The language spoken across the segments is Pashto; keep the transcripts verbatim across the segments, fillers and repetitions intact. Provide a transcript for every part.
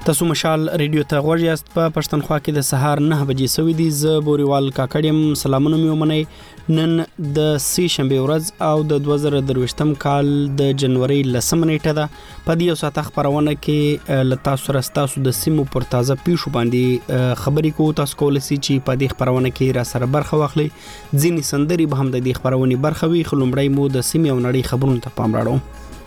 تاسو مشال ریډیو ته غوږ یاست. په پښتونخوا کې د سهار نه بجې سوي دي. زه بوريوال کاکړم. سلامونه مې ومنئ. نن د سې شنبه ورځ او د دوه زره درویشتم کال د جنوري لسمه نیټه ده. په دې یو ساعت خبرونه کې ل تاسو سره تاسو د سیمو پر تازه پیښو باندې خبرې کوو. تاسو کولای شئ چې په دې خبرونه کې را سره برخه واخلئ. ځینې سندري به هم د دې خبرونه برخه وي. خلومړی مو د سیمې او نړۍ خبرونو ته پام راوړو.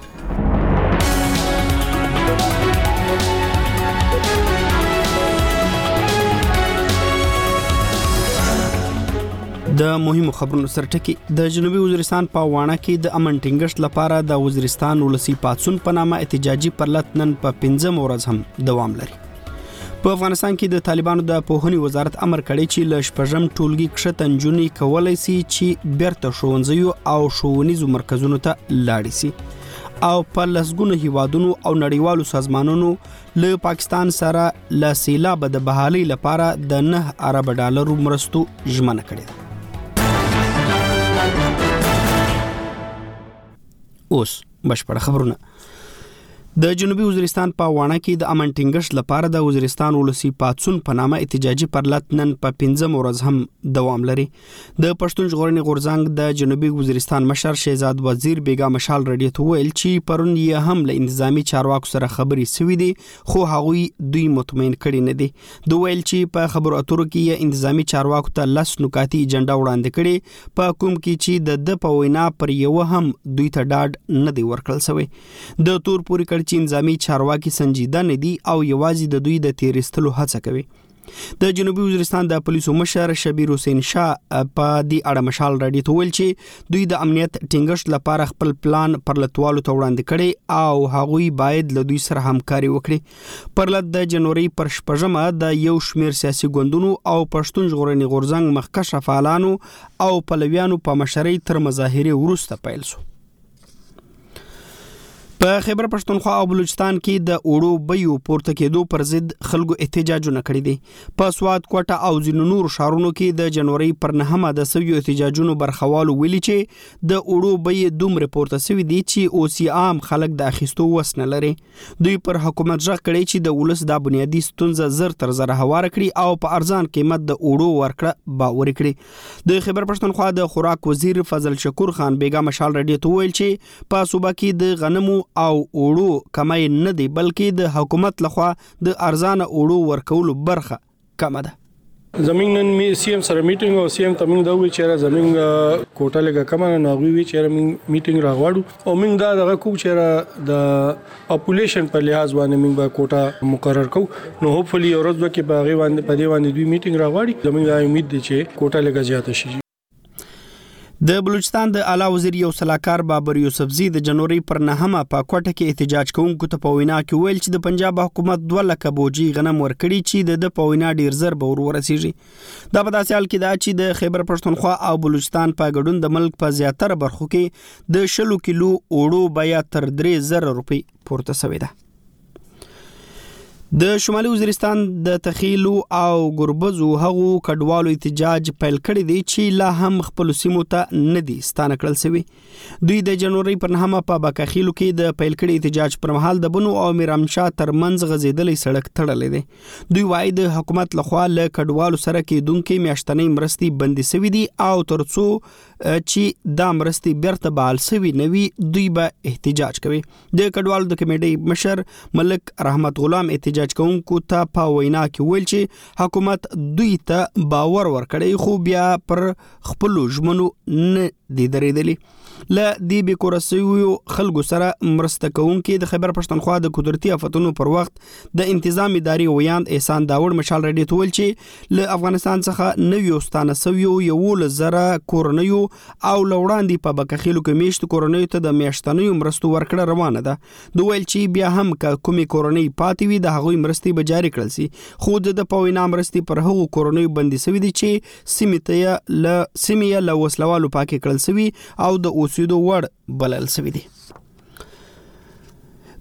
د مهمو خبرونو سرټکی. د جنوبي وزیرستان په وانه کې د امن ټینګښت لپاره د وزیرستان ولسی پاتسون په نامه احتجاجي پرلط نن په پنځم ورځ هم دوام لري. په افغانستان کې د طالبانو د پوهنې وزارت امر کړی چې ل شپږم ټولګي کښته نجونې کولای شي چې بیرته ښوونځیو او ښوونیزو مرکزونو ته لاړ شي او په لسګونو هیوادونو او نړیوالو سازمانونو له پاکستان سره ل سیلاب د بحالي لپاره د نه ارب ډالرو مرستو ژمنه کړې ده. اوس بشپړ خبرونه. د جنوبي وزیرستان په وانه کې د امن ټینګښت لپاره د وزیرستان ولسی پاتسون په نامه احتجاجي پرلط نن په پنځم ورځ هم دوام لري. د پښتون ژغورنې غورځنګ د جنوبي وزیرستان مشر شهزاد وزیر بیګا مشال رډیو ته ویل چې پرون یې هم له انتظامی چارواکو سره خبرې سوي دي، خو هغوی دوی مطمئن کړي نه دي. دوی ویل چې په خبرو اترو کې انتظامی چارواکو ته لس نکاتي ایجنډا وړاندې کړي، په کوم کې چې د د په وینا پر یو هم دوی ته ډاډ نه دی ورکړل شوی. د تور پوري کړ چې نظامی چارواکي سنجیده نه دي او یوازې د دوی د تیرستلو هڅه کوي. د جنوبي وزیرستان د پولیسو مشر شبیر حسین شاه په دې اړه مشال راډیو ته ویل چې دوی د امنیت ټینګښت لپاره خپل پلان پرلطوالو ته وړاندې کړي او هغوی باید له دوی سره همکاري وکړي. پرلط د جنوري پر شپږمه د یو شمیر سیاسي ګوندونو او پښتون ژغورنې غورځنګ مخکښ فعالانو او پلویانو په مشرۍ تر مظاهرې وروسته پیل شو. په خیبر پښتونخوا او بلوچستان کې د اوړو بیو پورته کېدو پر ضد خلکو احتجاجونه کړي دي. په سواد کوټه او ځینو نور ښارونو کې د جنوري پر نهمه د سویو احتجاجونو برخوالو ویلي چې د اوړو بیې دومره پورته سوي دي چې اوس یې عام خلک د اخیستو وس نه لري. دوی پر حکومت ژغ کړی چې د ولس د بنیادي ستونزه زر تر زر هواره کړي او په ارزان قیمت د اوړو ورکړه باور کړي. د خیبر پښتونخوا د خوراک وزیر فضل شکور خان بیګا مشال رډیو ته ویل چې په صوبه کې د غنمو او اوړو کمای نه دی، بلکې د حکومت لخوا د ارزانه اوړو ورکولو برخه کمه ده. زمين نن می سی ام سره میټینګ او سی ام تمنګ دا وی چیرې زمين کوټه لګه کمه نه وی وی چیرې میټینګ راغواړو او موږ دا دغه کو چیرې د پاپولیشن په لحاظ باندې موږ به کوټه مقرر کو نو هوپفلی ورځ کې باغې باندې په دې باندې دوی میټینګ راغواړي. زموږ دا امید دي چې کوټه لګه زیاته شي. د بلوچستان د اعلی وزیر یو سلاکار بابر یوسفزی د جنوري پر نهمه په کوټه کې احتجاج کوونکو ته په وینا کې ویل چې د پنجاب حکومت دوه لکه بوجي غنم ورکړي چې د په وینا ډیر زر به ورسیږي. دا په داسې حال کې دا چې د خیبر پښتونخوا او بلوچستان په ګډون د ملک په زیاتره برخو کې د شلو کیلو اوړو بیا تر درې زره روپۍ پورته شوې ده. د شمالي وزیرستان د تخیلو او ګربزو هغو کډوالو احتجاج پیل کړی دی چې لا هم خپل سیمو ته نه دي ستانه کړل شوی. دوی د جنوري پر نهمه په بکاخیلو کې د پیل کړي احتجاج پر مهال د بنو او میرامشاه ترمنځ غزیدلې سړک تړلې دی. دوی وايي د حکومت لخوا له کډوالو سره کېدونکې میاشتنۍ مرستې بندي شوې دي او ترڅو چې دا مرستې بیرته بحال شوي نه وي دوی به احتجاج کوي. د کډوالو د کمیټې مشر ملک رحمت غلام احتجاج کوونکو ته په وینا کې ویل چې حکومت دوی ته باور ورکړی خو بیا پر خپل ژمنو نه دي درېدلي. له دې بې کوره شویو خلکو سره مرسته کوونکي د خیبر پښتونخوا د قدرتي آفتونو پر وخت د انتظام ادارې ویاند احسان داوړ مشال رډیو ته ویل چې له افغانستان څخه نویو ستانه شویو یولس زره کورنیو او له وړاندې په بکخیلو کې میشتو کورنیو ته د میاشتنیو مرستو ورکړه روانه ده. دوی ویل چې بیا هم که کومې کورنۍ پاتې وي د هغوی مرستې به جاري کړل شي، خو د په وینا مرستې پر هغو کورنیو بندي شوي دي چې سیمې ته له سیمې له وسلوالو پاکې کړل شوي او د اوسېدو وړ بلل شوي دي.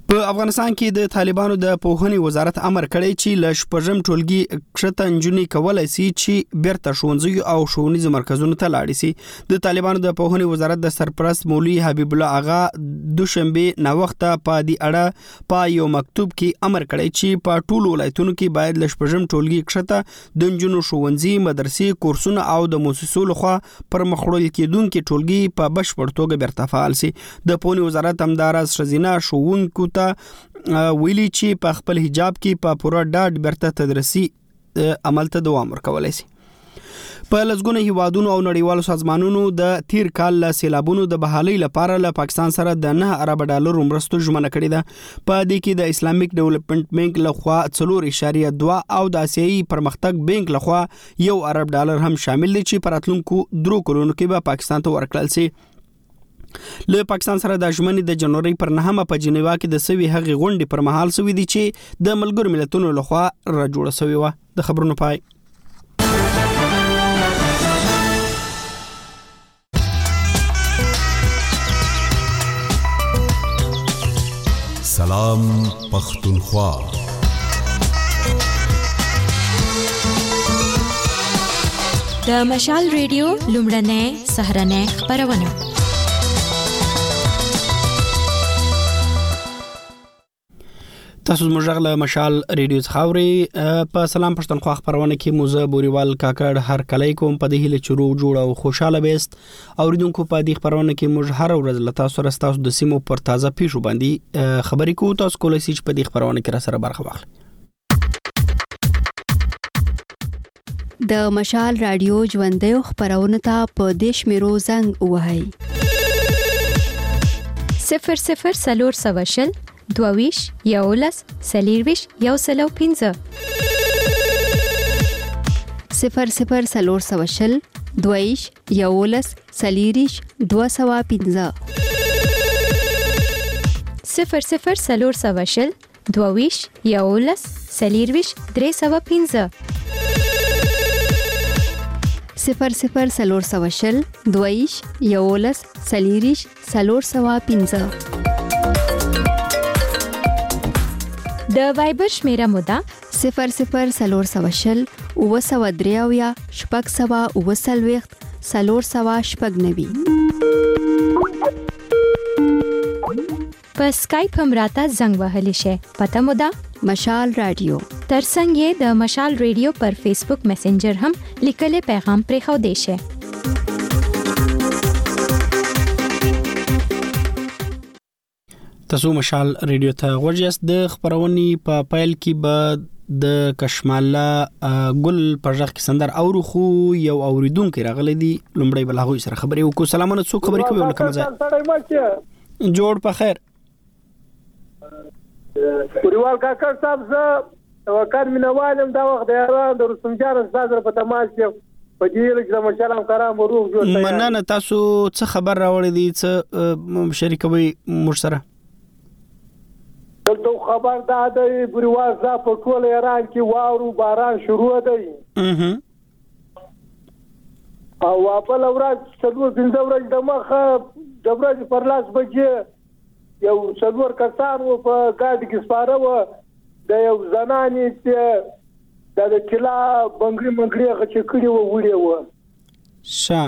په افغانستان کې د طالبانو د پوهنې وزارت امر کړی چې ل شپږم ټولګي کښته نجونې کولای شي چې بیرته ښوونځي او ښوونیز مرکزونو ته لاړ شي. د طالبانو د پوهنې وزارت د سرپرست مولوي حبیب الله اغا دوشنبه نا وخته په دې اړه په یو مکتوب کې امر کړی چې په ټولو ولایتونو کې باید ل شپږم ټولګي کښته د نجونو ښوونځي، مدرسې، کورسونه او د مؤسسو لخوا پر مخ وړل کېدونکي ټولګي په بشپړ توګه بیرته فعال شي. د پوهنې وزارت همداراز ښځینه ښوونکو ویلي چې په خپل حجاب کې په پوره ډاډ بیرته تدریسي عمل ته دوام ورکولای شي. په لږګونه هیوادونو او نړیوالو سازمانونو د تیر کال له سیلابونو د بحالۍ لپاره له پاکستان سره د نه ارب ډالر مرستو ژمنه کړې ده. په دې کې د اسلامیک ډیولپمنٹ بانک لخوا څلور اعشاریه دوه او د آسیایي پرمختګ بانک لخوا یو ارب ډالر هم شامل دي چې په راتلونکو درو کلونو کې به پاکستان ته ورکړل شي. له پاکستان سره د ژمنې د جنوري پر نهمه په جنیوا کې د سوي هغې غونډې پر مهال سوي دي چې د ملګرو ملتونو لخوا را جوړه سوي و. د خبرونو پای. سلام پختونخوا. د مشال ریډیو لومړنۍ سهرنۍ خبرونه. تاسو زموږ له مشال ریډیو څخه اورئ. په سلام پښتونخوا خبرونه کې موزه بوريوال کاکړ هر کله کوم په دې هله چرو جوړ او خوشاله بیست اوریدونکو. په دې خبرونه کې موږ هر ورځ له تاسو سره تاسو د سیمو پر تازه پیښو باندې خبرې کوو. تاسو کولای شئ چې په دې خبرونه کې را سره برخه واخلئ. د مشال رادیو ژوندۍ خبرونه ته په دیش میرو زنګ وهاي صفر صفر سلور سواشل دوویش یولس سلیرویش یو سلو پینزه صفر صفر سلور سواشل دوویش یولس سلیریش دو سوا پینزه صفر صفر سلور سواشل دوویش یولس سلیرویش درې سوا پینزه صفر صفر سلور سواشل دوویش یولس سلیریش سلور سوا پینزه. د وایبر شمیره مودا صفر صفر سلور سواشل او سوا دریاویا شپږ سوا او سلويخت سلور سوا شپږ نوي. په سکایپ هم راته زنګ وهلی شي. پته مودا مشال رادیو. ترڅنګ یې د مشال ریډیو پر فیسبوک میسنجر هم لیکل پیغام پرې خو دی شي. تاسو مشال ریډیو ته ورجاست. د خبرونې په پایل کې به د کشماله ګل پرځخ کې سندر اورو خو یو اوریدونکو راغلی دی. لومړی بل هغه سره خبرې وکړو. سلامونه څو خبرې کوي ولکه مزه جوړ په خیر. پوریوال کاکړ صاحب زه وکړ مینوالم دا وخت د ایران د رسوم جار استاد په تماس کې په دې لږ د مشالم کرام روغ جوړ. مننه. تاسو څه خبر راوړی دي څه شریکوي مر سره؟ دلته خبر دا دی بریوال صاحب په ټول ایران کې واورو باران شروع دی. اها او په لورځ څلور پنځه ورځې د مخه د ورځې پر لاس بجې یو څلور کسان و په ګاډي کې سپاره و د یو زنانې چې د کلا بنګړي منګړي غچ کړي و وړي و شا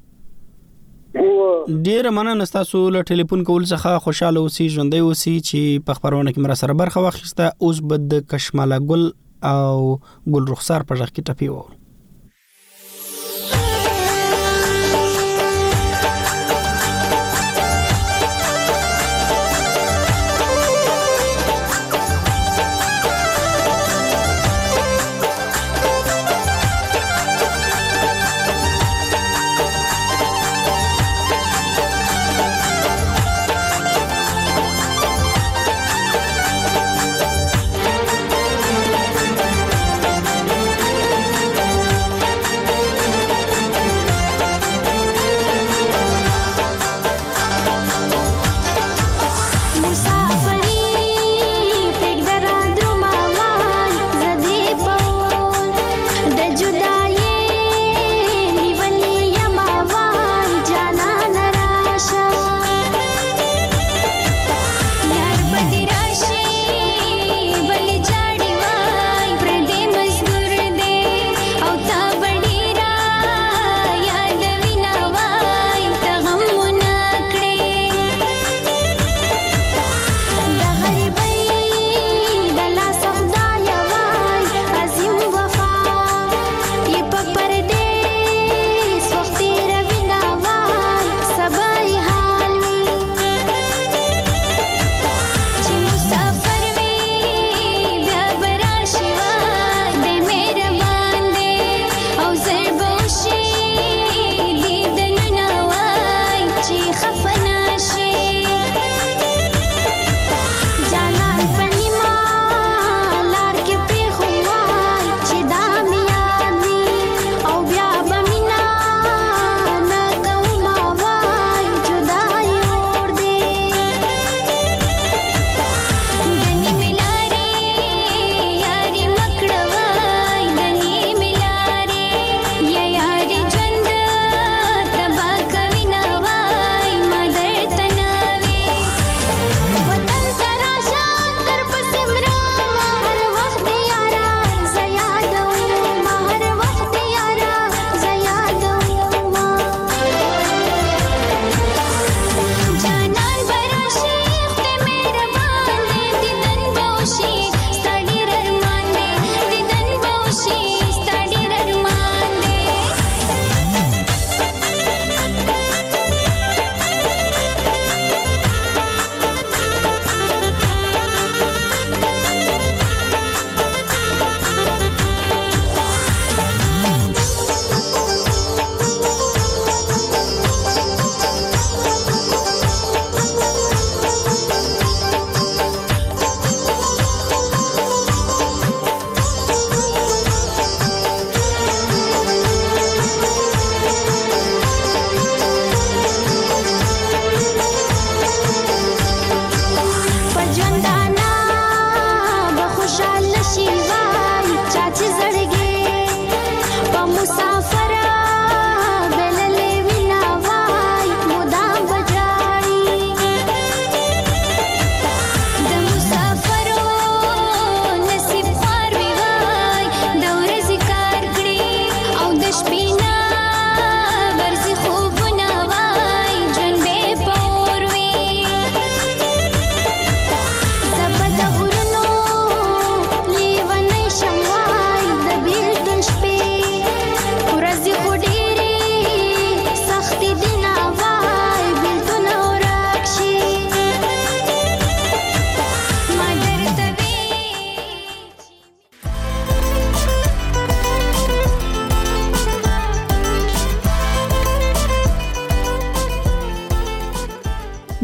ډیر مننه. تاسو له ټلیفون کول څخه خوشاله اوسئ، ژوندۍ اوسئ چې په خبرونه کې مر سره برخه واخیسته. اوس بد کشماله ګل او ګل رخسار په ځخ کې ټپی و.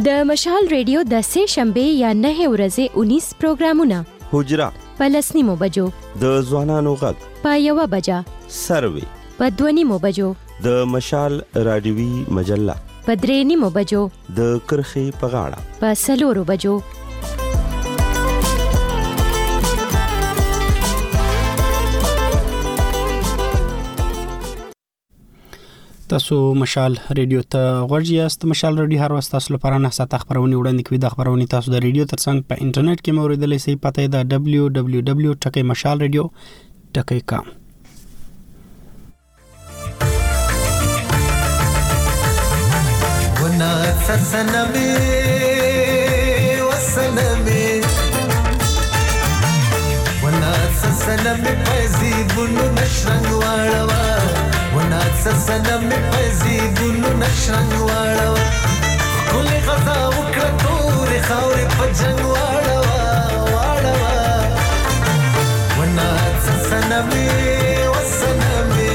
د مشال ریډیو د سه شنبه یا نه ورځې اونیس پروګرامونه حجره پلسنیمو بجو د ځوانانو غږ په یو بجا سروي په دونیمو بجو د مشال رادیوي مجله په درېنیمو بجو د کرخي په غاړه په سلورو بجو تاسو مشال ریډیو ته غوږی یاست. مشال ریډیو هر وخت تاسو لپاره نه ساته خبرونه وړاندې کوي. د خبرونه تاسو د ریډیو ترڅنګ په انټرنیټ کې موریدلای شئ. پته ده دبلیو دبلیو دبلیو ډاٹ مشال ریډیو ډاٹ کام. ونا سسنمي وسنمي ونا سسنمي پزي بونو نشرنګ واړوا ونا سسنمي پزي بونو نشرنګ واړوا کله غزا وکړه تور خاورې پجنګ واړوا واړوا ونا سسنمي وسنمي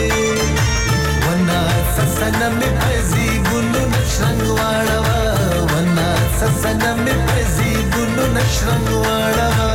ونا سسنمي پزي بونو نشرنګ واړوا ونا سسنمي پزي بونو نشرنګ واړوا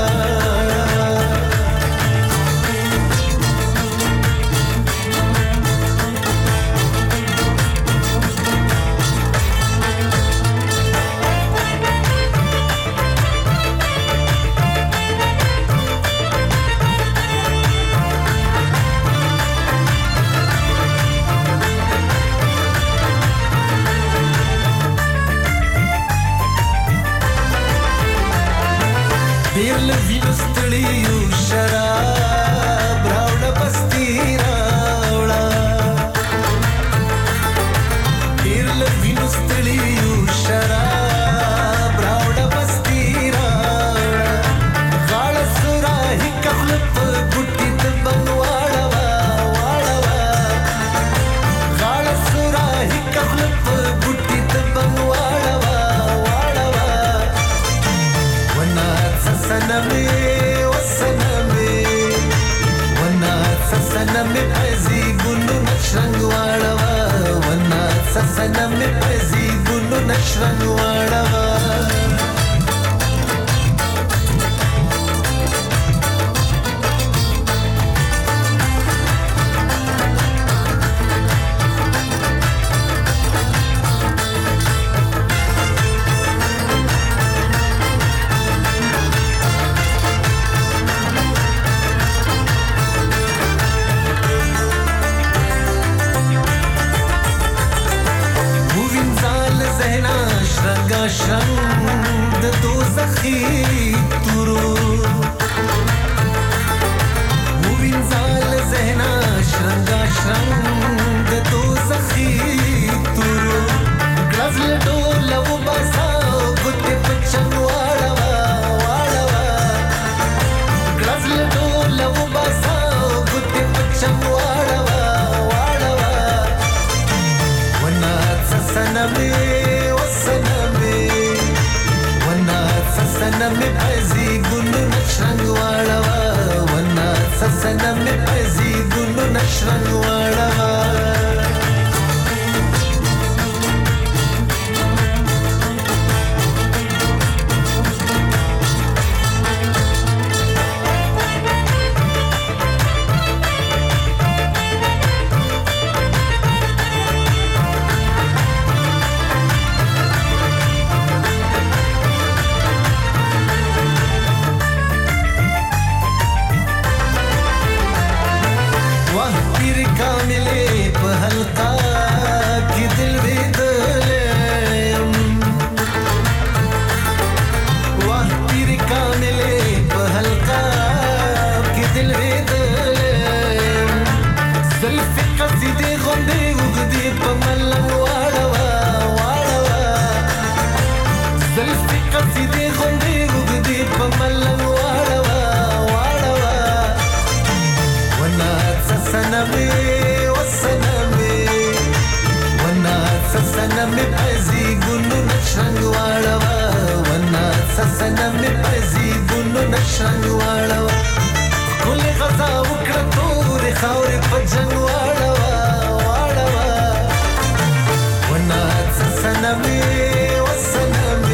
ونا سسنمي وسنمي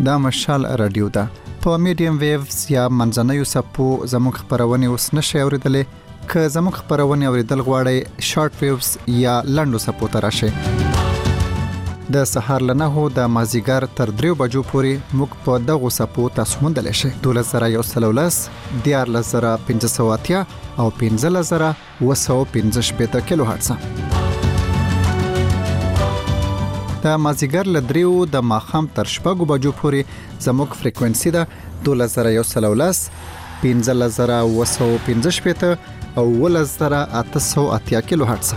دا مشال رادیو ده. په میډیم ویوز یا منځنیو څپو زموږ خپرونې اوس نشئ اورېدلی. که زموږ خپرونې اورېدل غواړئ شارټ ویوز یا لنډو څپو ته راشئ. د سهار له نهو د مازدیګر تر دریو بجو پورې موږ په دغو څپو تاسو موندلی شئ. دولس زره یو سل او لس، دیارلس زره پنځه سوه اتیا او پنځلس زره اوه سوه پنځه شپېته کیلو هرټزه. د مازدیګر له دریو د ماښام تر شپږو بجو پورې زموږ فریکوینسي ده دولس زره یو سل او لس، پنځلس زره اوه سوه پنځه شپېته او اوولس زره اته سوه اتیا کیلو هرټزه.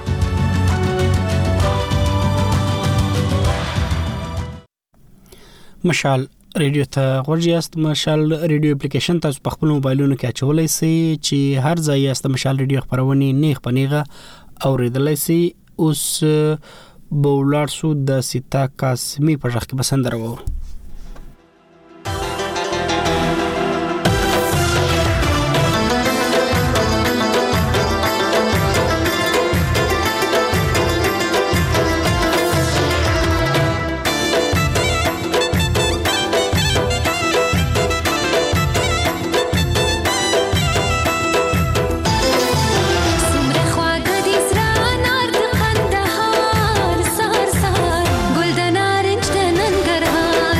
مشال ریډیو ته غوږ یاست. مشال ریډیو اپلیکیشن تاسو په خپل موبایلونو کې اچولای شئ چې هر ځای یاست مشال ریډیو خبرونه نیغ په نیغه اوریدلای شئ. اوس بولار سو د سیتا قاسمی په ځخ کې بسند راوو. ګل د نارنج د ننګرهار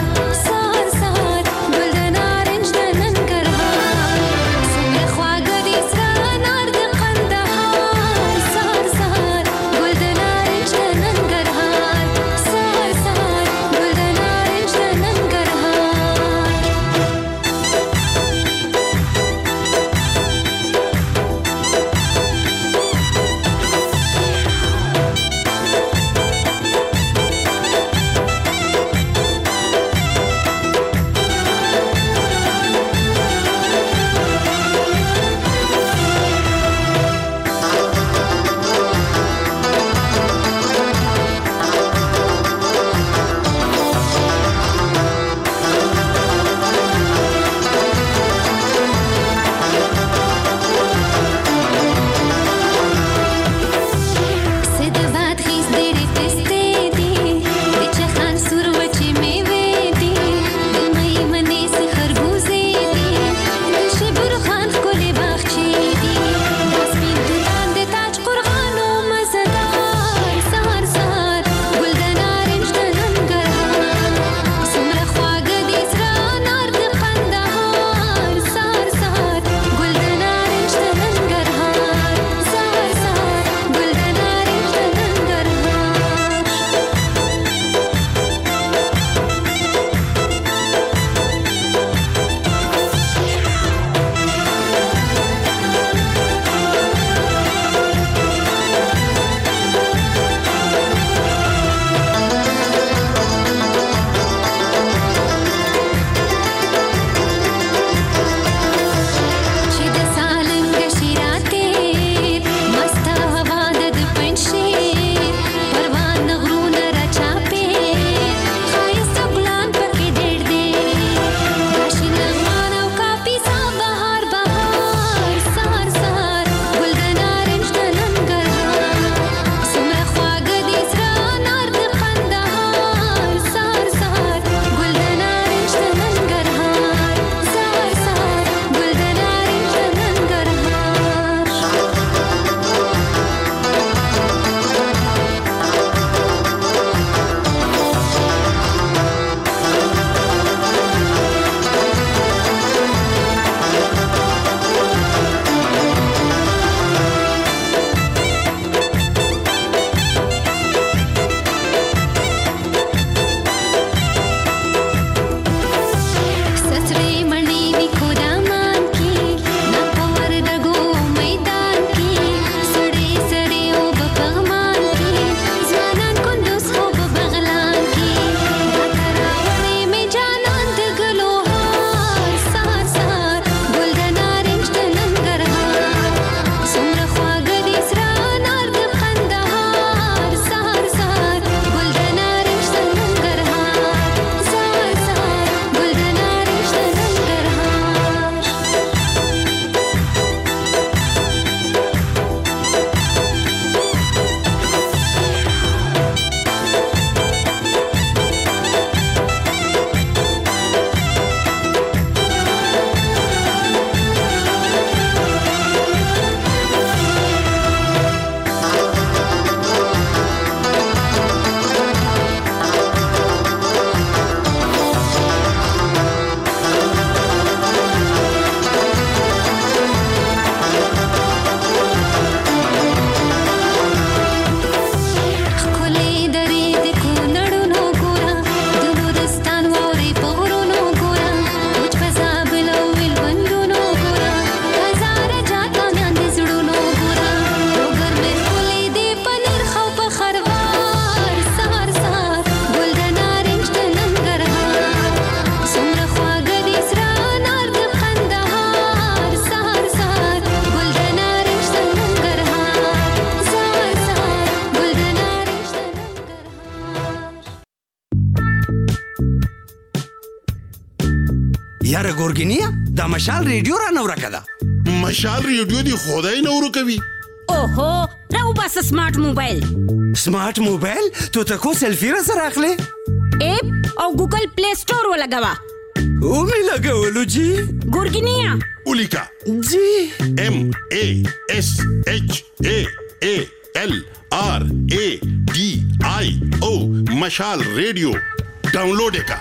یاره ګورګینیا دا مشال ریډیو را نو راکړه مشال ریډیو دی خدای نو ورکوي اوهو راو بس سمارټ موبایل سمارټ موبایل ته ته کو سیلفی را سره اخلي اپ او ګوګل پلی سٹور ولګوا او می لګولو جی ګورګینیا اولیکا جی ام ای اس اچ ای ای ال آر ای D I ओ मशाल radio download का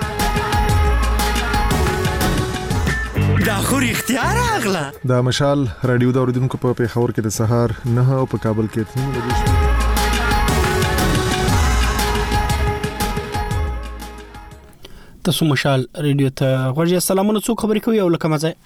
دا خو اختیار اغلا دا مشال رادیو دا اوریدونکو په پیښور کې د سهار نه او په کابل کې اته بجې تاسو مشال رادیو ته غوړی سلامونه څو خبرې کوي او لکه مزه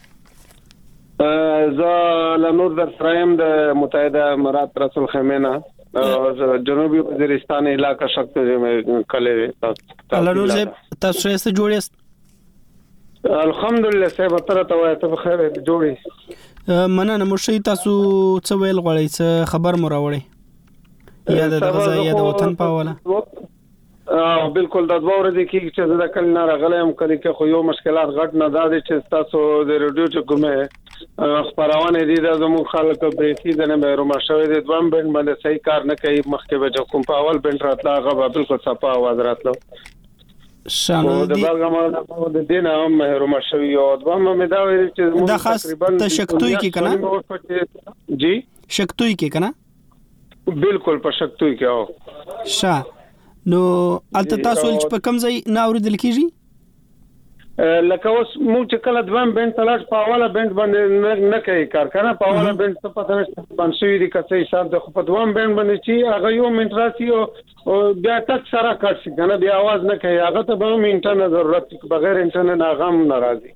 ز لنور در سرایم د متحده امارات رسول خیمه جنوبی وزیرستان علاقہ شخص میں کلے لنور صاحب تاسو سره جوړیست الحمدلله صاحب تر ته وای ته خیر جوړی مننه مرشي تاسو څه ویل غواړئ څه خبر مو راوړئ یا د غزا یا د وطن په حواله اه بالکل د دوه ورځې کې چې د کل نه راغلم کړي کې خو یو مشکلات غټ نه دادې چې تاسو د ریډیو ته کومه خبرونه دي د زمو خلک په سي د نه مې روما شوې د دوام بند باندې صحیح کار نه کوي مخکې به کوم په اول بند راتلا هغه بالکل صفه आवाज راتلو شانو دي د بلګما د دینه هم روما شوې او دوام مې دا ویل چې د خاص تشکتوي کې کنه جی شکتوي کې کنه بالکل په شکتوي کې او شا نو الته تاسو چې په کم ځای نه اوریدل کیږي لکه اوس مو چې کله دوام بند تلاش په اوله بند باندې نه کوي کار کنه په اوله بند څه پته نشته باندې شوی دي کته حساب د خو په دوام بند باندې چې هغه یو منټ راسي او بیا تک سره کټ شي کنه بیا आवाज نه کوي هغه ته به انټرنیټ ضرورت بغیر انټرنیټ هغه هم ناراضي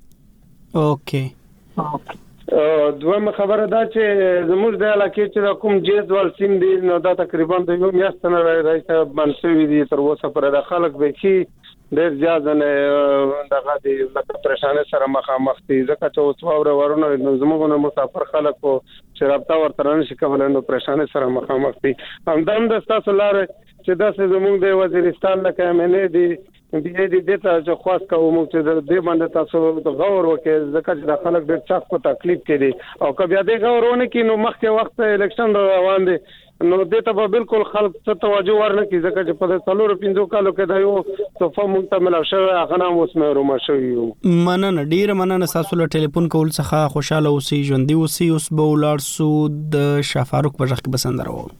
اوکې دوه خبره دا چې زموږ د علاقې چې کوم جیزوال سیم دی نو دا تقریبا د یو میاشت نه راځي باندې وی دي تر اوسه پر د خلک به کې ډېر زیات نه دغه دي لکه پریشانه سره مخامخ دي ځکه چې اوس واور ورونه زموږ نه مسافر خلک کو چې رابطه ورته نشي کولای نو پریشانه سره مخامخ دي همدم د تاسو لار چې د زموږ د وزیرستان لکه امنه دي بیا دې دته چې خاص کوم چې د دې باندې تاسو غور وکړئ ځکه چې د خلک ډېر چاپ کو تکلیف کړي او که بیا دې غورونه کې نو مخکې وخت الیکشن روان دي نو دې ته به بالکل خلک څه توجه ورنکړي ځکه چې په څلورو پنځو کالو کې دا یو صفه مکمل شوی هغه نام اوس مې روما شوی مننه ډیر مننه تاسو له ټلیفون کول څخه خوشاله اوسئ ژوندۍ اوسئ اوس به ولاړ سو د شافاروق په ځخ کې بسند راو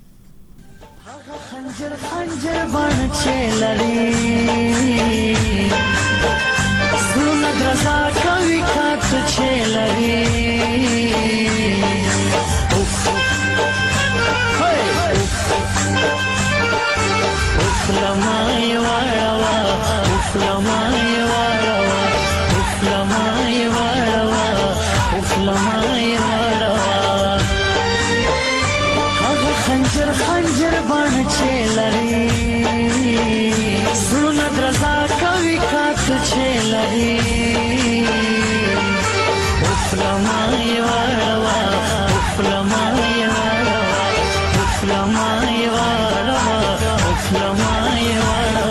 خنجر خنجر بان چلری زونه درزا کوي کات چلری افلمای واروا افلمای واروا افلمای واروا افلمای واروا هغه خنجر خنجر بان چلری زړه درزا کوي کات چلری افلمای واروا افلمای واروا افلمای واروا افلمای واروا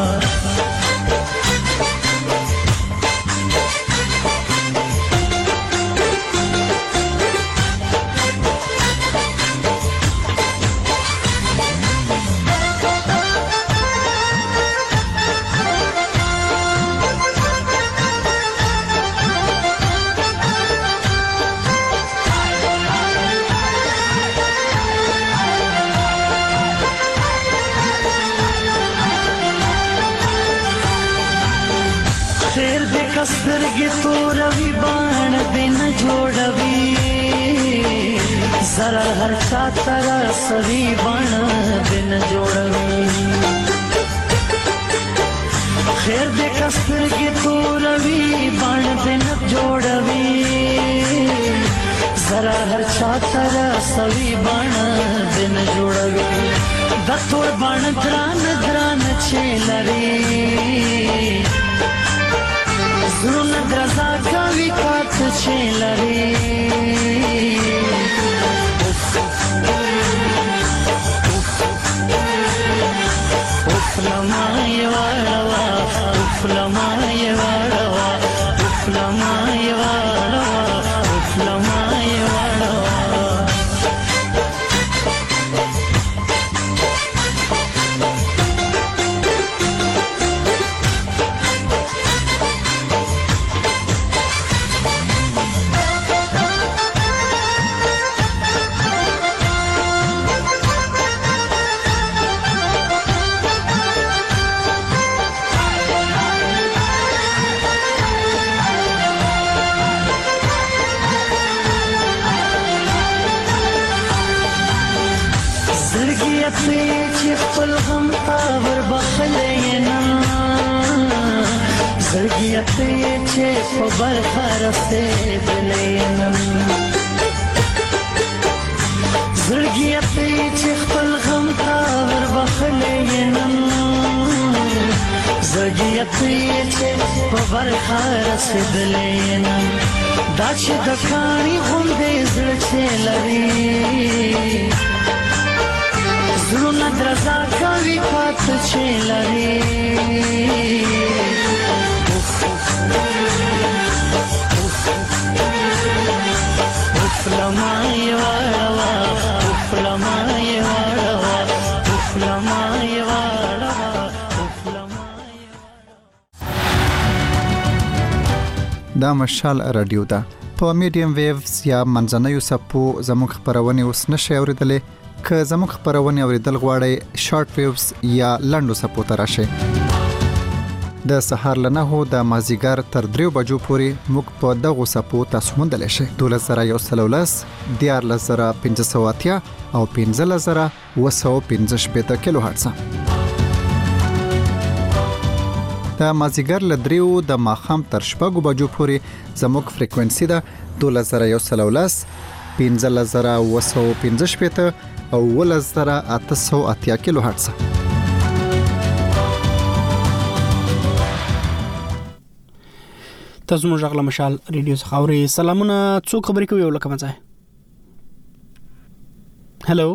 سترګې توروي بان دې نه جوړوي زرا هر چا تر سوي بان دې نه جوړوي خیر دې سترګې توروي بان دې نه جوړوي زرا هر چا تر سوي بان دې نه جوړوي د تور بان دران دران چلري زړه درزا کوي کات چلري افلمای واروا افلمای واروا زړګي چې خپل غم تا ور بخلې نه زړګي چې په برخه رسېدلې نه زړګي چې خپل غم تا ور بخلې نه زړګي چې په برخه رسېدلې نه دا چې د کاڼي غوندې زړه چې لري زړونه درزا کوي پات چې لري افلمای واړه افلمای واړه افلمای واړه دا مشال رادیو ده په میډیم ویوز یا منځنوي سپو زموږ خبرونه اوس نشي اوریدلې که زموږ خبرونه اوریدل غواړئ شارټ ویوز یا لنډو سپو ته راشئ د سهار له نهو د مازیګر تر دریو بجو پورې موږ په دغو سپو تاسو موندلی شئ دولس زره یو سل او لس دیارلس زره پنځه سوه اتیا او پنځلس زره اوه سوه پنځه شپېته کیلو هرټزه د مازیګر له دریو د ماښام تر شپږو بجو پورې زموږ فریکوینسي ده دولس زره یو سل او لس پنځلس زره اوه سوه پنځه شپېته او اوولس زره اته سوه اتیا کیلو هرټزه تاسو موږ غلا مشال ریډیو څخه اوري سلامونه څو خبرې کوي ولکه مزه هالو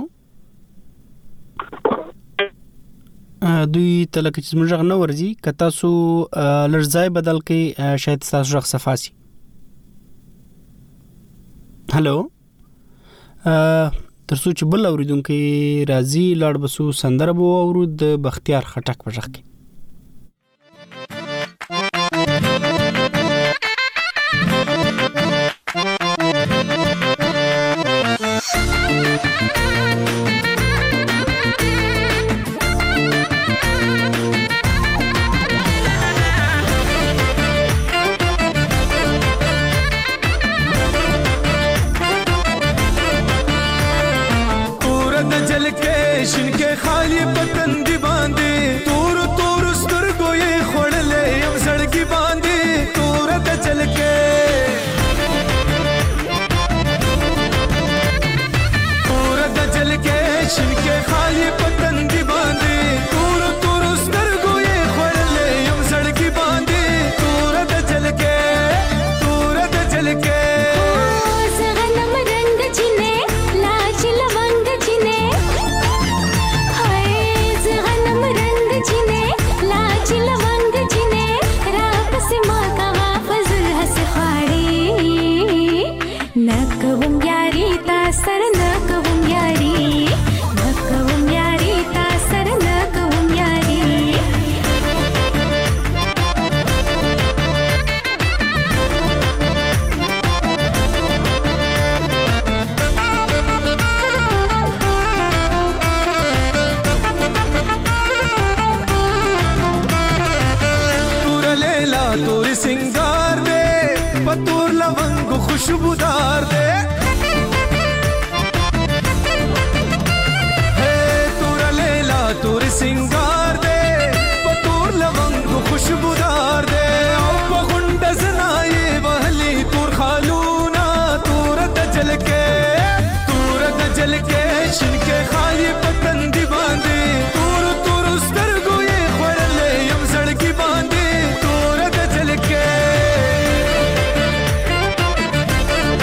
دوی تلکه چې موږ غنه ورځي که تاسو لړځای بدل کې شاید تاسو ژغ صفاسي هالو ترڅو چې بل اوریدونکو راځي لاړ بسو سندره بو اورود بختیار خټک وژغ کې खुशबूदार दे हे तोरा लेला तोर सिंगार दे पतोर लवंग खुशबूदार दे ओ पगुंड सनाए वहली तोर खालूना तोर दजल के तोर दजल के शिनके खाली पतंदी बांधे तोर तोर उस्तर गोये खरले यम सड़की बांधे तोर दजल के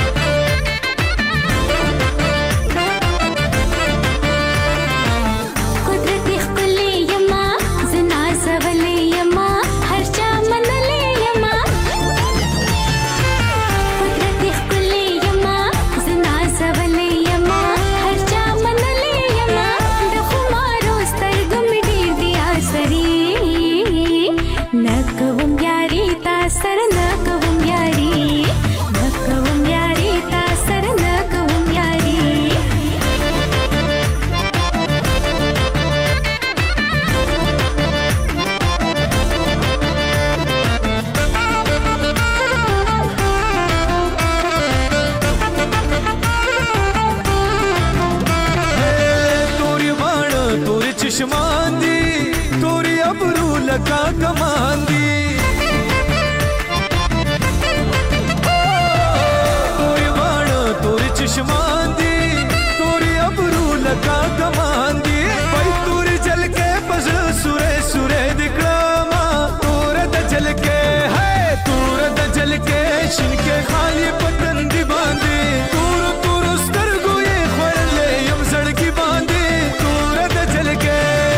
کمان دی پای تور جل کې پزړ سورې سورې دکړما تور د جل کې ہے تور د جل کې شین کې خالی پتن دی باندې تور تور سترګو یې خړلې یم زړګي باندې تور د جل کې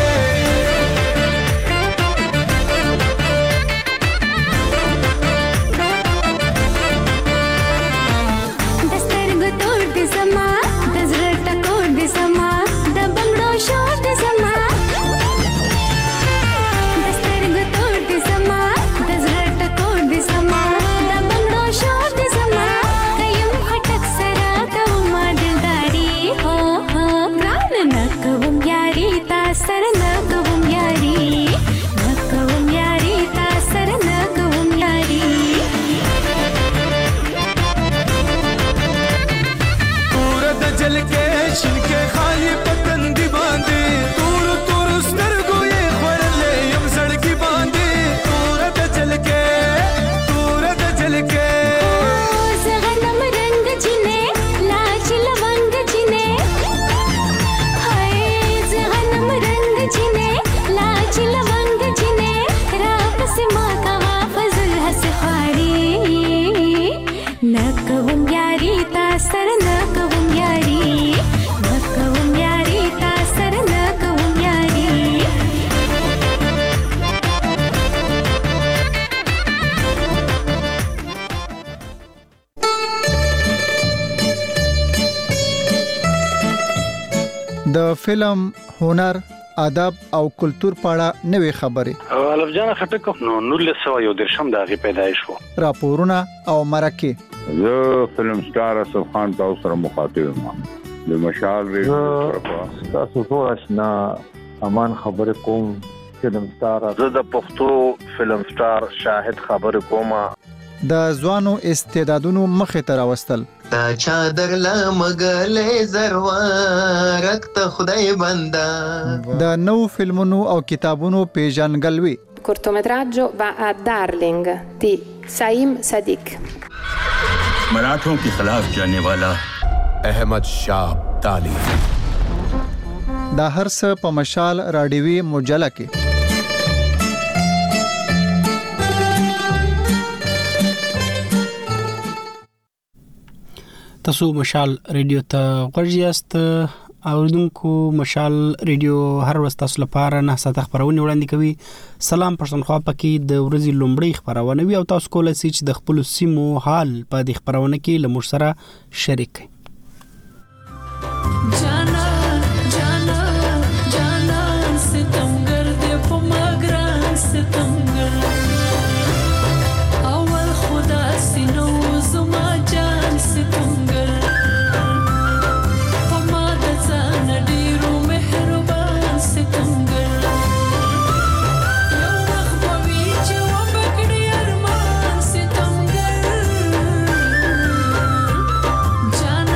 Sama, the zrata code the sama, the banglo shot the sama. The staring code the sama, the zrata code the sama, the banglo shot the sama. Kayum khatak sara kavuma dildari, ho ho. Rana na kavum yari ta sara na kavum yari, na kavum yari ta sara na kavum yari. जल के शिन के खाली पतन दी बांधे तूर तूर स्तरगो ये खड़ले यम सड़की बांधे तूर द जल के तूर द जल के सगनम रंग जिने लाच लवंग जिने हाय सगनम रंग जिने लाच लवंग जिने रात से माँ का फजल हंस खारी न कवम यारी तासर न कवम यारी न कवम यारी तासर न कवम यारी د فلم هنر ادب او کلچر پاړه نوې خبرې الف جان خټک نو نور سو یو درشم د غي پیدایش وو راپورونه او مرکه زه فلم سٹار اسف خان تاسو سره مخاطب یم د مشال ریډیو تاسو ټول آشنا امان خبر کوم فلم سٹار زه د پښتو فلم سٹار شاهد خبر کوم د ځوانو استعدادونو مخه تر واستل تا چادر لمغلې زروارک ته خدای بندا د نو فلمونو او کتابونو پیژنګلوي cortometraggio va a Darling di Saim Sadiq मराठों के खिलाफ जाने वाला अहमद शाह ताली دا هر څه په مشال راډیوي مجله کې تاسو مشال ریډیو ته غوړیاست اوردونکو مشال ریډیو هر ورځ تاسو لپاره نه ساته خبرونه وړاندې کوي سلام پښتونخوا پکې د ورځې لومړی خبرونه وي او تاسو کولای شئ چې د خپل سیمو حال په دې خبرونه کې لمر سره شریک کړئ جانا جانا جانا ستمګر دې په مګران ستمګر اول خدا سينو زما جان ستمګر Jana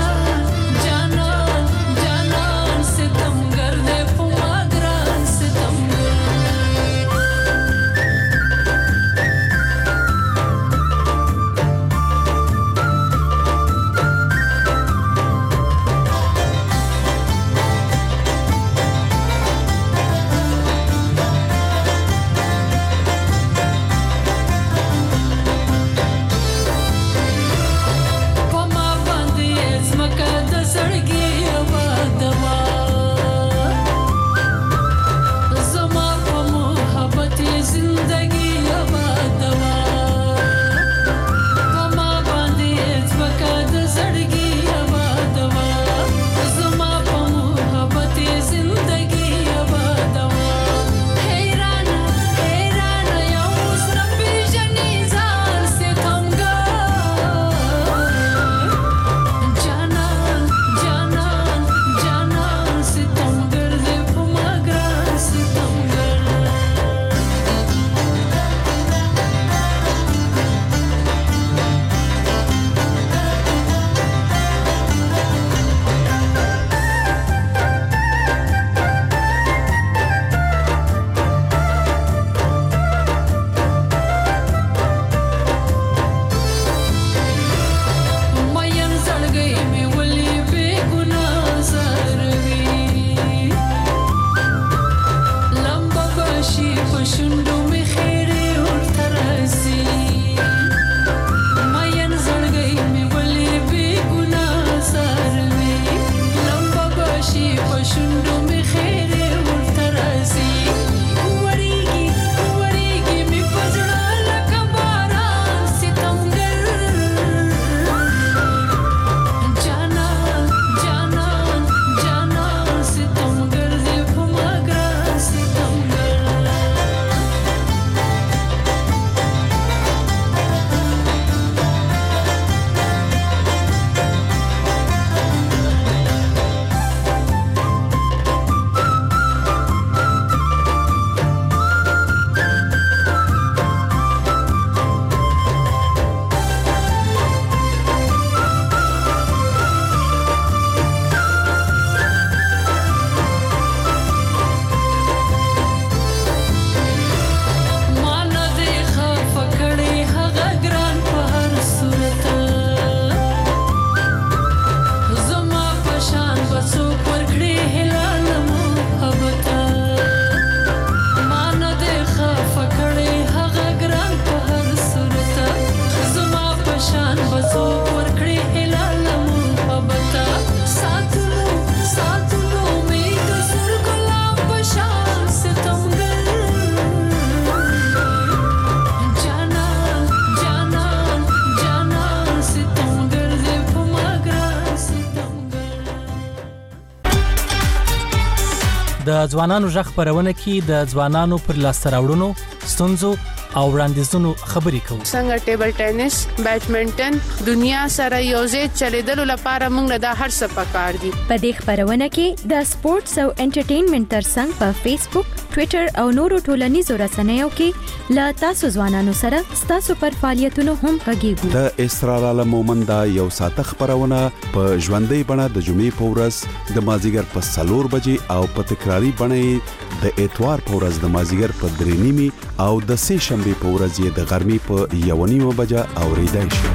د ځوانانو ژغ خبرونه کې د ځوانانو پر لاسته راوړنو ستونزو او وړاندیزونو خبرې کوو. څنګه ټیبل ټینس، بیډمنټن دنیا سره یوځای چلیدلو لپاره موږ د هر څه پکار دي. په دې خبرونه کې د سپورتس او انټرټینمنټ ترڅنګ په فیسبوک، ټوئیټر او نورو ټولنیزو رسنیو کې لا تاسو ځوانانو سره ستاسو پر فعالیتونو هم غږیږو. د اسرار عالم مومند یو ساعت خبرونه په ژوندۍ بڼه د جمعې په ورځ د مازیګر په څلور بجې او په تکراری بڼه د اتوار په ورځ د مازیګر په درې نیمې او د سه شنبه په ورځ یې د غرمې په یو نیمه بجه اوریدای شي.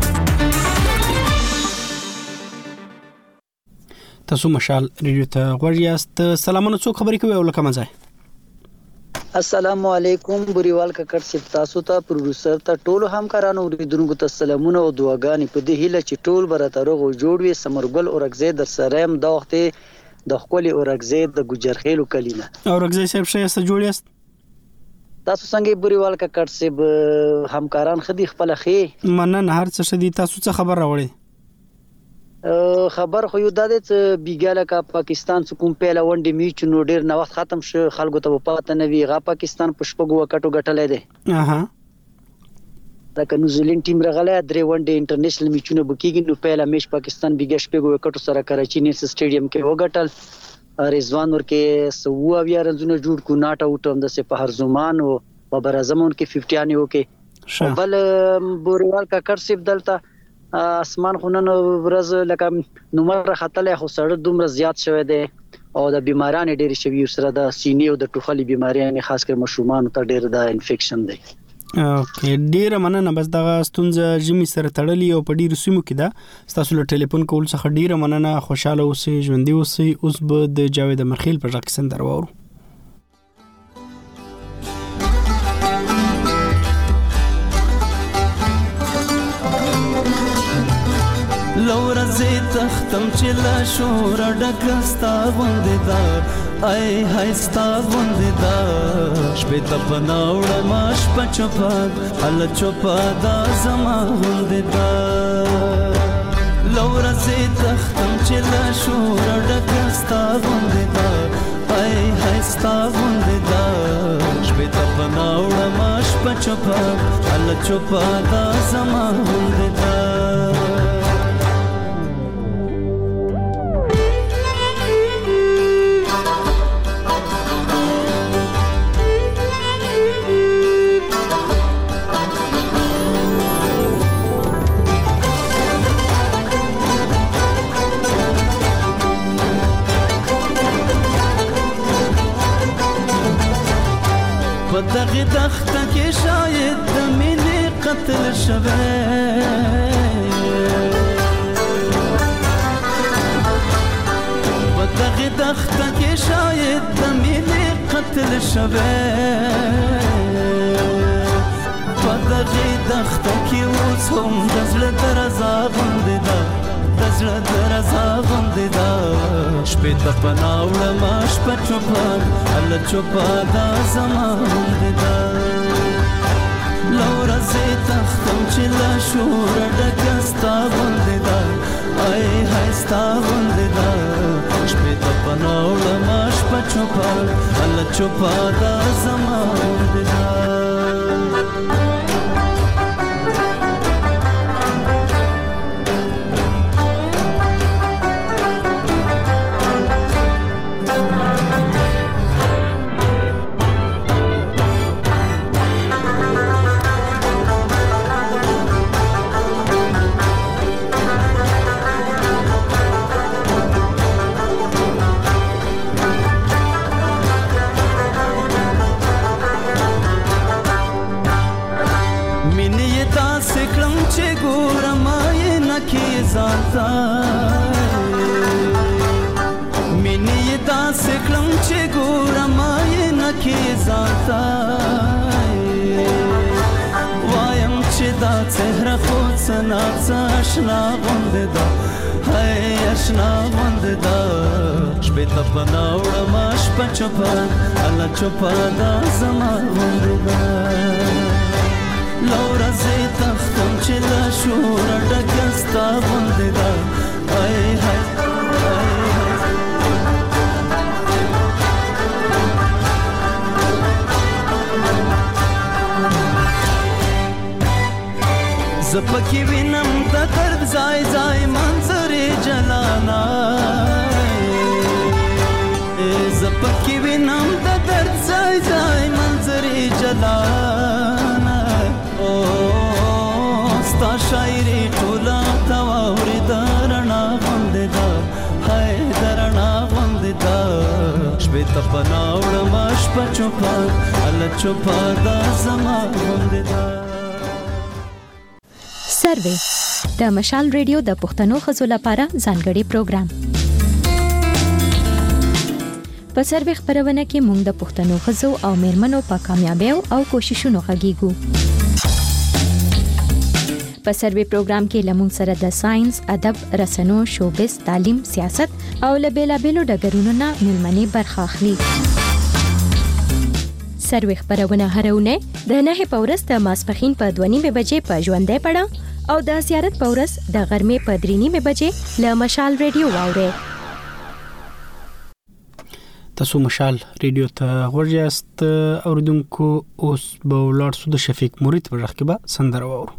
تاسو مشال ریډیو ته غوړیاست. سلامونه، څوک خبرې کوي او لکه مزه؟ السلام علیکم بریوال ککړ سپ تاسو ته پروډوسر ته ټولو همکارانو اوریدونکو ته سلامونه او دعاګانې په دې هیله چې ټول برته روغ او جوړ وي. سمرګل اورګزې در سره هم د وخت د خپل اورګزې د ګجرخېلو کلینا اورګزې صاحب شه است جوړیاست. تاسو څنګه بریوال ککړ سپ همکاران خدي خپل خې مننه هر څه شدي. تاسو څه خبر راوړی؟ خبر خو یو د دې بیګاله کا پاکستان کوم پیله ونډې میچ نو ډیر نو وخت ختم شو، خلکو ته پاتې نه وی غا پاکستان په شپږو وکټو غټلې ده. اها دا که نیوزیلند ټیم رغله درې ونډې انټرنیشنل میچونه بکیږي. نو پیله میچ پاکستان بیګ شپږو وکټو سره کراچي نیس سټیډیم کې وګټل. رضوان ورکه سو بیا رنزونه جوړ کو ناټ اوټ هم د سپهر زمان او بابر اعظم کې پنځه یو کې بل بوریوال کا کړ سپ دلته اسمان خونن ورځ لکه نمبر خطلې خو سړی دومره زیات شوی دی او د بیمارانو ډېر شوی سره د سینې او د ټوخلي بیماریانې خاص کر مشومان ته ډېر د انفیکشن دی. اوکې ډېر مننه. بس دغه ستونزه جمی سره تړلې او په ډېر سیمو کې ده. تاسو له ټلیفون کول څخه ډېر مننه. خوشاله اوسئ، ژوندۍ اوسئ. اوس به د جاوید مرخیل په ځکه سندر وورو. لورا زی تختم چې لا شور ډکستا غوندې دا ای هاي ستا غوندې دا شپې ته پناوړه ماش پچپاد ال چوپا دا زما غوندې دا لورا زی تختم چې لا شور ډکستا غوندې دا ای هاي ستا غوندې دا شپې ته پناوړه ماش پچپاد ال چوپا دا زما غوندې دا دغه دخته کې شاید د مینې قتل شوه په دغه دخته کې شاید د مینې قتل شوه په دغه دخته کې اوس هم د زړه درزا غوندې ده د زړه درزا غوندې ده شپې ته پناوړه ما شپه چوپه هله چوپه دا زما غوندې ده له ورځې تختم چې له شوره ډکه ستا غوندې ده ای های ستا غوندې ده شپې ته پناوړه ما شپه چوپه هله چوپه دا زما غوندې ده مینې داسې کړم چې ګورم یې نه کې ځانته وایم چې دا څهره خو څه ناڅه اشنا غوندې ده هی اشنا غوندې ده شپې ته پناوړم شپه چوپه هله چوپه دا زما غوندې ده له ورځې تختم چې له شوره ډکه ستا غوندې ده ای های ای های زپکی وینم د درد ځای ځای منظرې جلانا زپکی وینم د درد ځای ځای منظرې جلانا او ستا شاعري ټوله تواوري درنا غوندې ده هاي درنا غوندې ده شپې ته پناوړم شپه چوپه هله چوپه دا زما غوندې ده. سروې د مشال ریډیو د پښتنو ښځو لپاره ځانګړي پروګرام. په سروې خپرونه کې موږ د پښتنو ښځو او میرمنو په کامیابیو او کوششونو غږیږو. په سروې پروګرام کې لمون سره د ساينس، ادب، رسنو، شوبز، تعلیم، سیاست او له بیلابیلو ډګرونو نه ملمنې برخه اخلي. سروې خپرونه هره اونۍ د نهه په ورځ د ماسپښین په دوه نیمې بجې په ژوندۍ پړه او د زیارت په ورځ د غرمې په درې نیمې بجې له مشال ریډیو واورئ. تاسو مشال ریډیو ته ورجاست اوریدونکو. اوس به ولاړ سو د شفیق مرید په رخ کې به سندره واورو.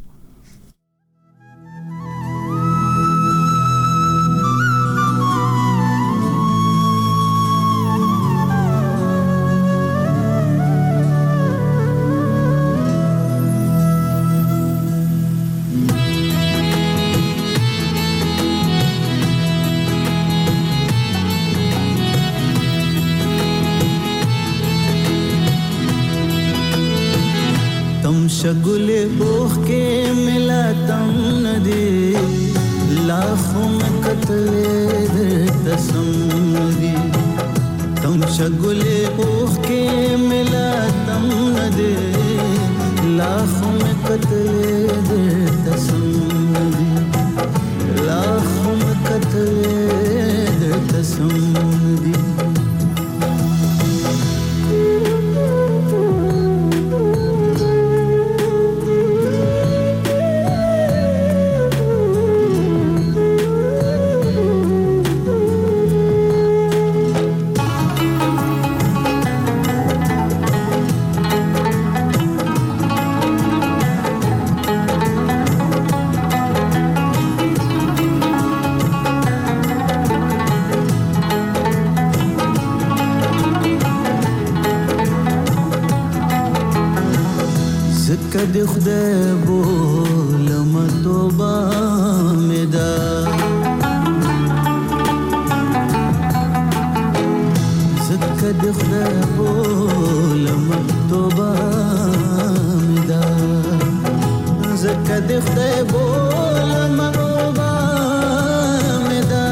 शगुले ओख के मिला तम नदी लाखों में कतले तसम नदी तम शगुले ओख के मिला तम नदी लाखों में कतले तसम नदी लाखों में कतले तसम नदी کد خدای بولم توبه مدا زکد خدای بولم توبه مدا زکد خدای بولم توبه مدا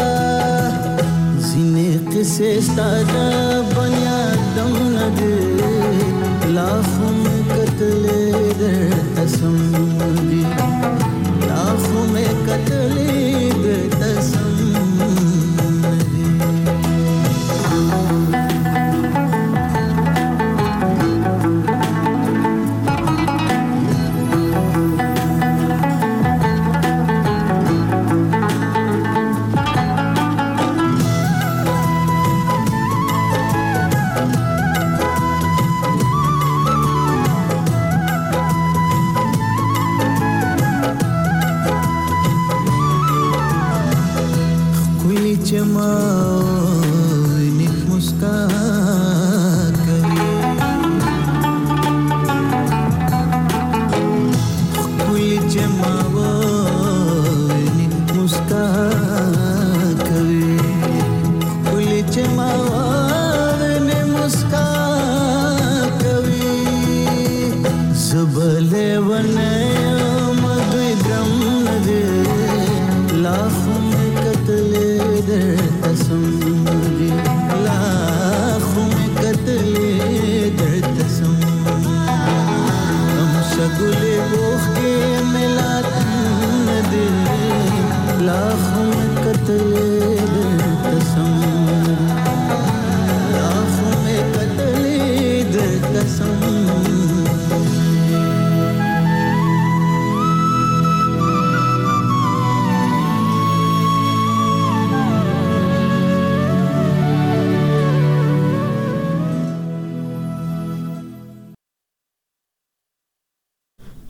زینه قصه ستاده بنیادم نده लाखों में कतले दे तसम दी लाखों में कतले दे तसम दी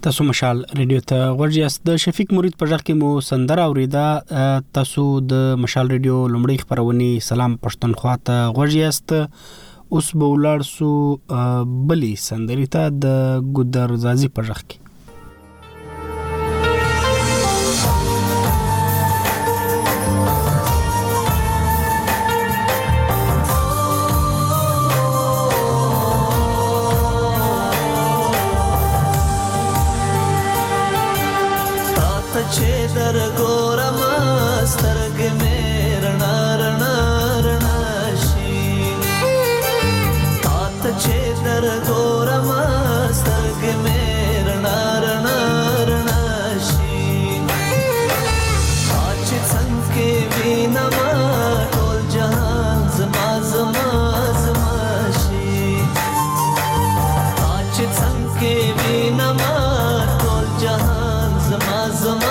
تاسو مشال ریډیو ته ورجاست د شفیق مرید په ځخ کې مو سندره اوریدا. تاسو د مشال ریډیو لومړی خبرونه سلام پښتونخوا ته ورجاست. اوس به ولر سو بلی سندري ته د ګودر زازي په ځخ کې. चेदर गोरम स्तर्ग में रणा रणा रणाशी तात चेदर गोरम स्तर्ग में रणा रणा रणाशी आज संके वीनमा टोल जहान जमा जमा जमाशी आज संके वीनमा टोल जहान जमा जमा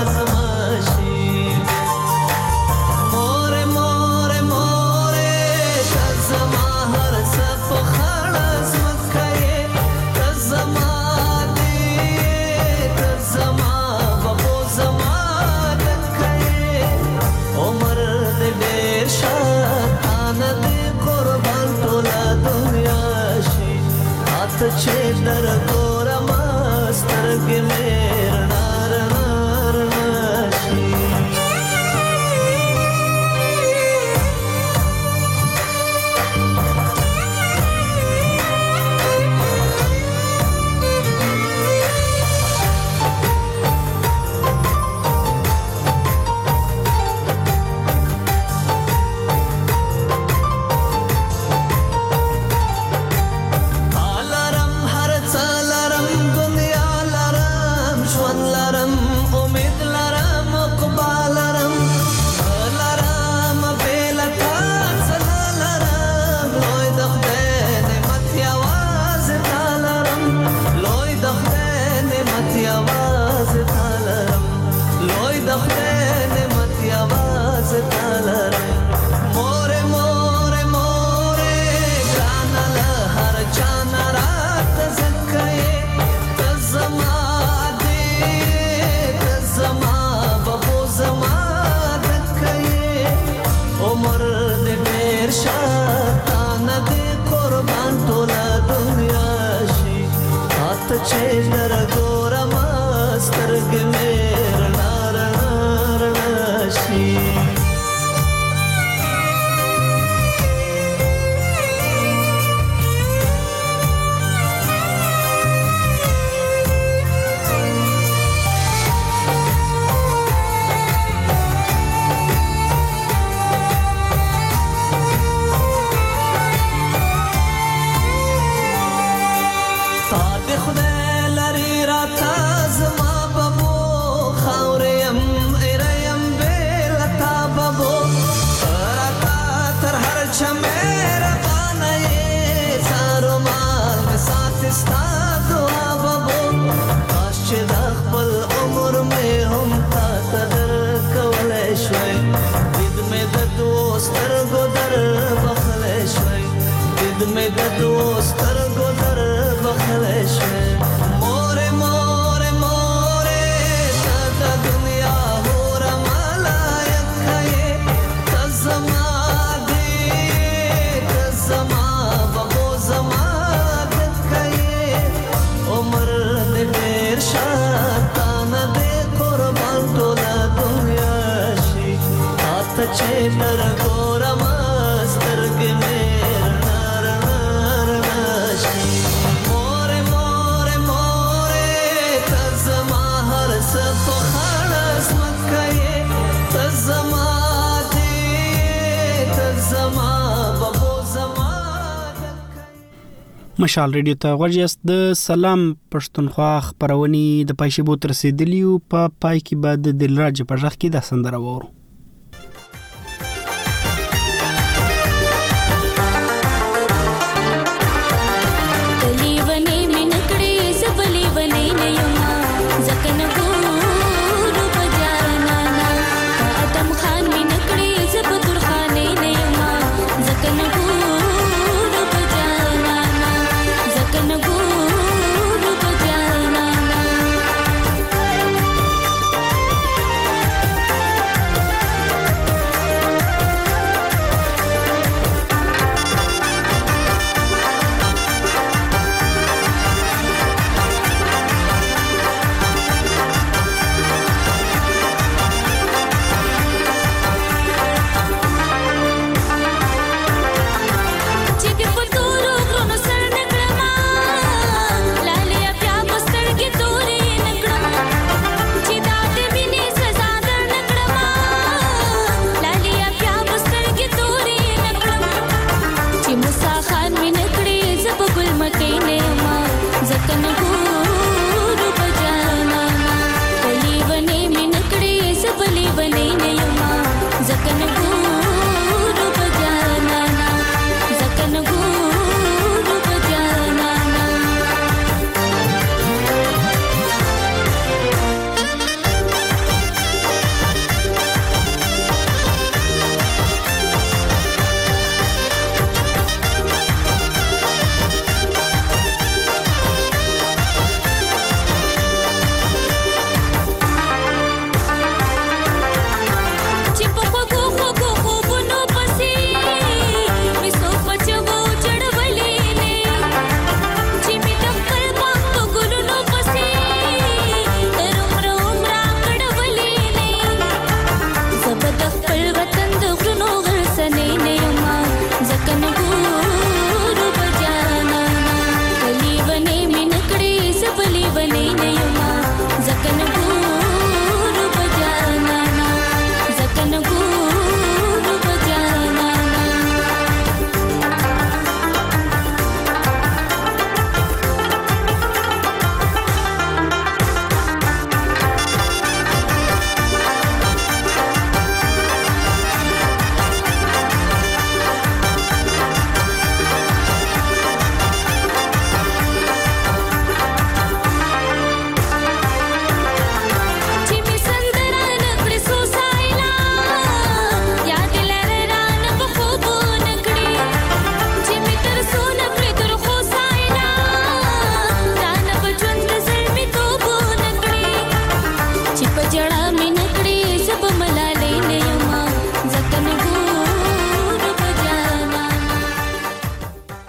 चेदर गोरा मास्तर के मेरा नारना रनाशी चेदर गोरा मास्तर के मेरा नारना रनाशी में दोस्त गोदर बखलेश मोरे मोरे मोरे सदा दुनिया हो रमालायक है तज़मा दे तज़मा बबो ज़मा दे उम्र दे देर शातान दे कुर्बान तोला दुनिया शी हाथ चेदर गोरा मास्तर के में مشال ریډیو ته ورجاست. د سلام پښتونخوا خبرونه د پایشبو تر رسیدلیو په پا پای کې بعد د دلراج په ځخ کې د سندره وورو.